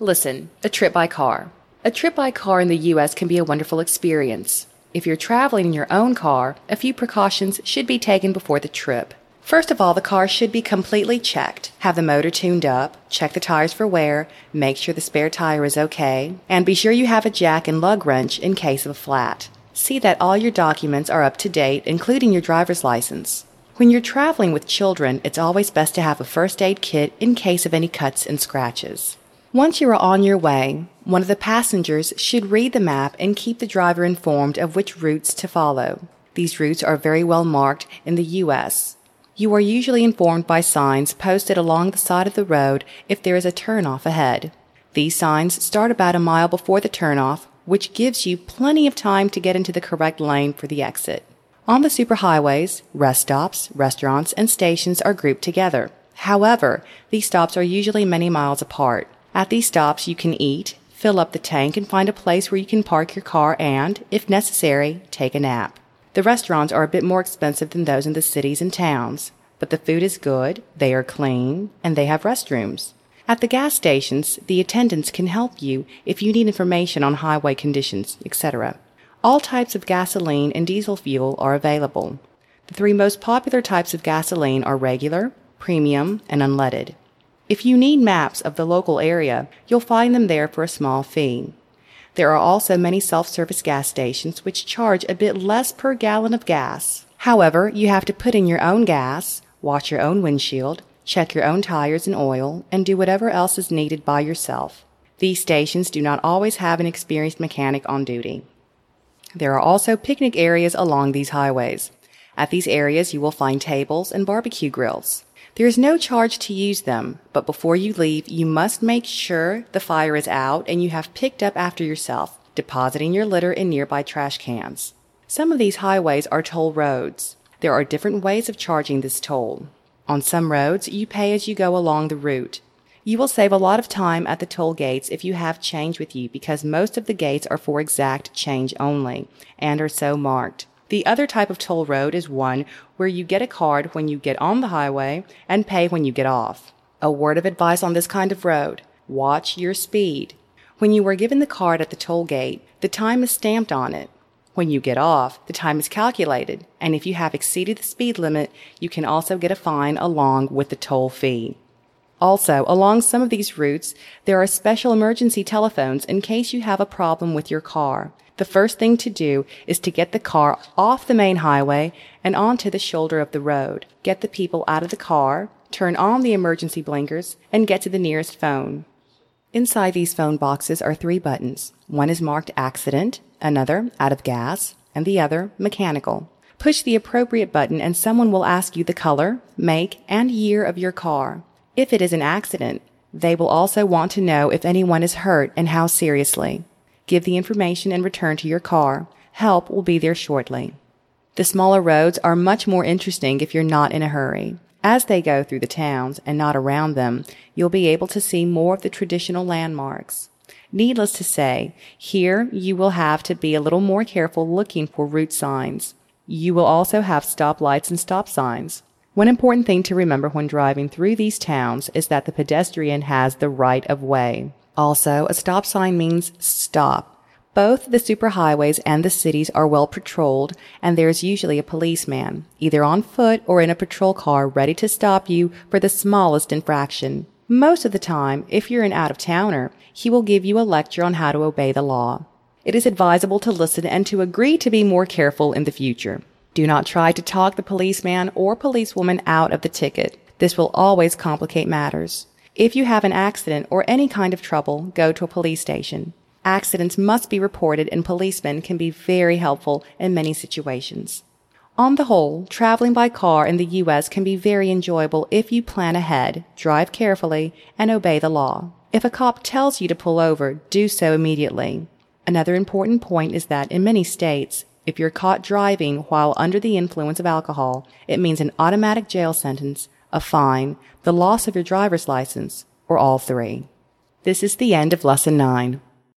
Listen, a trip by car. A trip by car in the U.S. can be a wonderful experience. If you're traveling in your own car, a few precautions should be taken before the trip. First of all, the car should be completely checked. Have the motor tuned up, check the tires for wear, make sure the spare tire is okay, and be sure you have a jack and lug wrench in case of a flat. See that all your documents are up to date, including your driver's license. When you're traveling with children, it's always best to have a first aid kit in case of any cuts and scratches. Once you are on your way, one of the passengers should read the map and keep the driver informed of which routes to follow. These routes are very well marked in the U.S. You are usually informed by signs posted along the side of the road if there is a turnoff ahead. These signs start about a mile before the turnoff, which gives you plenty of time to get into the correct lane for the exit. On the superhighways, rest stops, restaurants, and stations are grouped together. However, these stops are usually many miles apart. At these stops, you can eat, fill up the tank, and find a place where you can park your car and, if necessary, take a nap. The restaurants are a bit more expensive than those in the cities and towns, but the food is good, they are clean, and they have restrooms. At the gas stations, the attendants can help you if you need information on highway conditions, etc. All types of gasoline and diesel fuel are available. The three most popular types of gasoline are regular, premium, and unleaded. If you need maps of the local area, you'll find them there for a small fee. There are also many self-service gas stations which charge a bit less per gallon of gas. However, you have to put in your own gas, wash your own windshield, check your own tires and oil, and do whatever else is needed by yourself. These stations do not always have an experienced mechanic on duty. There are also picnic areas along these highways. At these areas, you will find tables and barbecue grills. There is no charge to use them, but before you leave, you must make sure the fire is out and you have picked up after yourself, depositing your litter in nearby trash cans. Some of these highways are toll roads. There are different ways of charging this toll. On some roads, you pay as you go along the route. You will save a lot of time at the toll gates if you have change with you because most of the gates are for exact change only and are so marked. The other type of toll road is one where you get a card when you get on the highway and pay when you get off. A word of advice on this kind of road: watch your speed. When you are given the card at the toll gate, the time is stamped on it. When you get off, the time is calculated, and if you have exceeded the speed limit, you can also get a fine along with the toll fee. Also, along some of these routes, there are special emergency telephones in case you have a problem with your car. The first thing to do is to get the car off the main highway and onto the shoulder of the road. Get the people out of the car, turn on the emergency blinkers, and get to the nearest phone. Inside these phone boxes are 3 buttons. One is marked accident, another out of gas, and the other mechanical. Push the appropriate button and someone will ask you the color, make, and year of your car. If it is an accident, they will also want to know if anyone is hurt and how seriously. Give the information and return to your car. Help will be there shortly. The smaller roads are much more interesting if you're not in a hurry. As they go through the towns and not around them, you'll be able to see more of the traditional landmarks. Needless to say, here you will have to be a little more careful looking for route signs. You will also have stoplights and stop signs. One important thing to remember when driving through these towns is that the pedestrian has the right of way. Also, a stop sign means stop. Both the superhighways and the cities are well patrolled, and there is usually a policeman, either on foot or in a patrol car, ready to stop you for the smallest infraction. Most of the time, if you're an out-of-towner, he will give you a lecture on how to obey the law. It is advisable to listen and to agree to be more careful in the future. Do not try to talk the policeman or policewoman out of the ticket. This will always complicate matters. If you have an accident or any kind of trouble, go to a police station. Accidents must be reported and policemen can be very helpful in many situations. On the whole, traveling by car in the U.S. can be very enjoyable if you plan ahead, drive carefully, and obey the law. If a cop tells you to pull over, do so immediately. Another important point is that in many states, if you're caught driving while under the influence of alcohol, it means an automatic jail sentence, a fine, the loss of your driver's license, or all three. This is the end of Lesson 9.